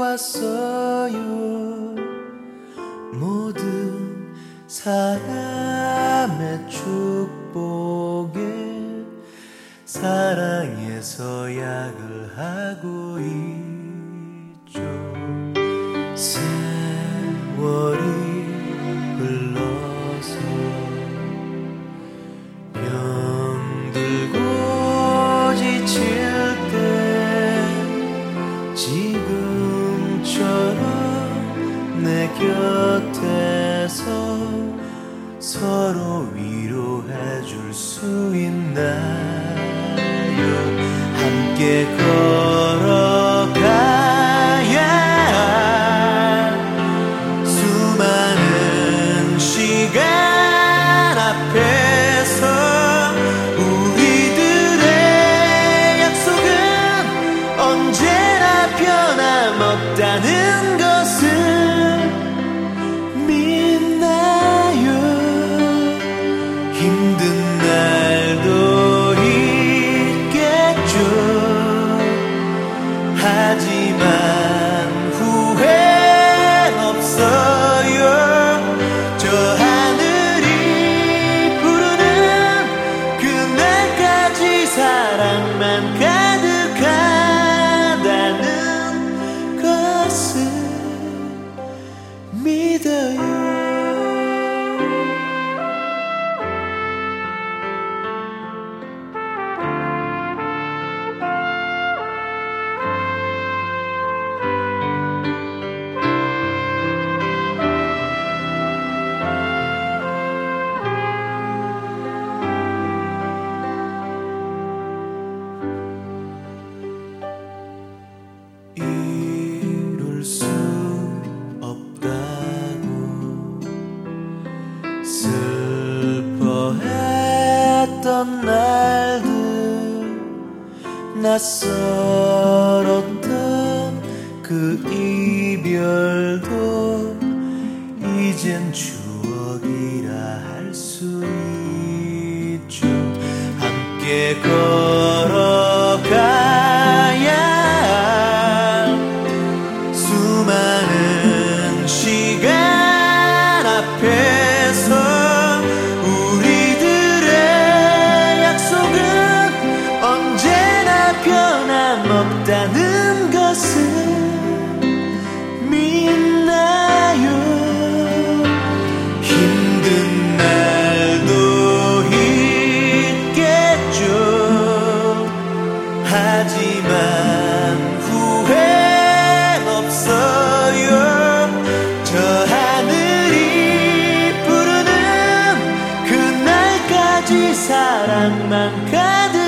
왔어요. 모든 사람의 축복에 사랑해서 약을 하고 있죠. 세월이 흘러서 병들고 지칠 때 지금처럼 내 곁에서 서로 위로해 줄 수 있나요? 함께 걸어가야 수많은 시간 앞에서 우리들의 약속은 언제나 변함없다는 것을 믿나요? 힘든 날도 있겠죠. 하지만 후회 없어요. 저 하늘이 부르는 그날까지 사랑만 가득하다는 것을 믿어요. 이룰 수 없다고 슬퍼했던 날들, 낯설었던 그 이별도 이젠 추억이라 할 수 있죠. 함께 걸어가야 수많은 시간 앞에서 우리들의 약속은 언제나 변함없다는 것을 믿나요? 힘든 날도 있겠죠. 하지만 후회 없어요. 저 하늘이 부르는 그날까지 사랑만 가득